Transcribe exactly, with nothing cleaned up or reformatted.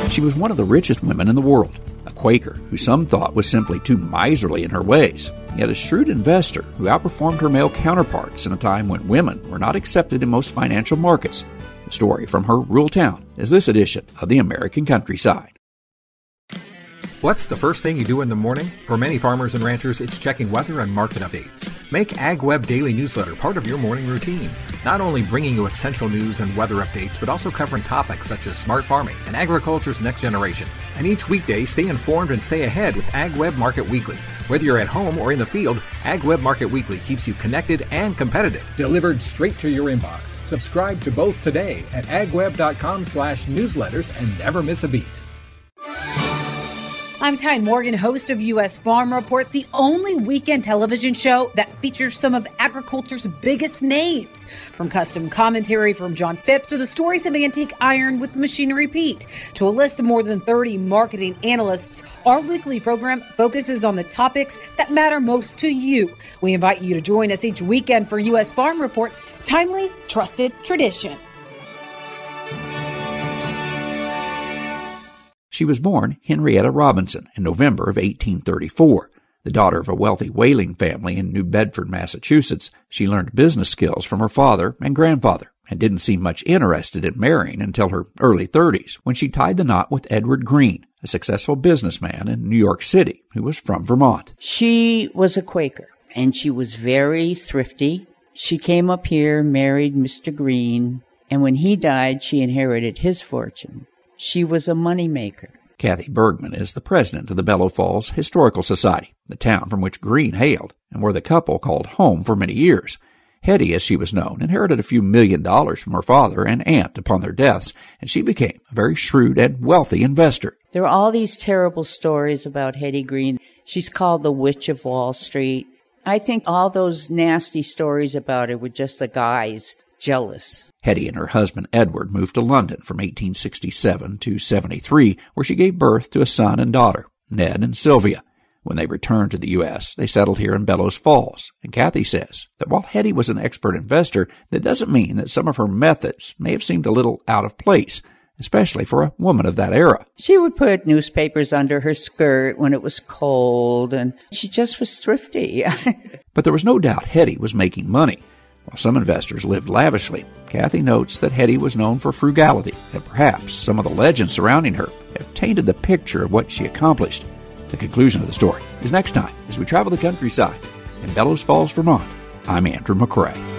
She was one of the richest women in the world, a Quaker who some thought was simply too miserly in her ways, yet a shrewd investor who outperformed her male counterparts in a time when women were not accepted in most financial markets. The story from her rural town is this edition of the American Countryside. What's the first thing you do in the morning? For many farmers and ranchers, it's checking weather and market updates. Make AgWeb Daily Newsletter part of your morning routine. Not only bringing you essential news and weather updates, but also covering topics such as smart farming and agriculture's next generation. And each weekday, stay informed and stay ahead with AgWeb Market Weekly. Whether you're at home or in the field, AgWeb Market Weekly keeps you connected and competitive. Delivered straight to your inbox. Subscribe to both today at agweb.com slash newsletters and never miss a beat. I'm Tyne Morgan, host of U S Farm Report, the only weekend television show that features some of agriculture's biggest names. From custom commentary from John Phipps to the stories of Antique Iron with Machinery Pete to a list of more than thirty marketing analysts, our weekly program focuses on the topics that matter most to you. We invite you to join us each weekend for U S Farm Report, timely, trusted tradition. She was born Henrietta Robinson in November of eighteen thirty-four. The daughter of a wealthy whaling family in New Bedford, Massachusetts, she learned business skills from her father and grandfather and didn't seem much interested in marrying until her early thirties when she tied the knot with Edward Green, a successful businessman in New York City who was from Vermont. She was a Quaker, and she was very thrifty. She came up here, married Mister Green, and when he died, she inherited his fortune. She was a moneymaker. Kathy Bergman is the president of the Bellow Falls Historical Society, the town from which Green hailed and where the couple called home for many years. Hetty, as she was known, inherited a few million dollars from her father and aunt upon their deaths, and she became a very shrewd and wealthy investor. There are all these terrible stories about Hetty Green. She's called the Witch of Wall Street. I think all those nasty stories about her were just the guys jealous. Hetty and her husband Edward moved to London from eighteen sixty-seven to seventy-three, where she gave birth to a son and daughter, Ned and Sylvia. When they returned to the U S, they settled here in Bellows Falls, and Kathy says that while Hetty was an expert investor, that doesn't mean that some of her methods may have seemed a little out of place, especially for a woman of that era. She would put newspapers under her skirt when it was cold, and she just was thrifty. But there was no doubt Hetty was making money. While some investors lived lavishly, Kathy notes that Hetty was known for frugality, and perhaps some of the legends surrounding her have tainted the picture of what she accomplished. The conclusion of the story is next time as we travel the countryside. In Bellows Falls, Vermont, I'm Andrew McCrae.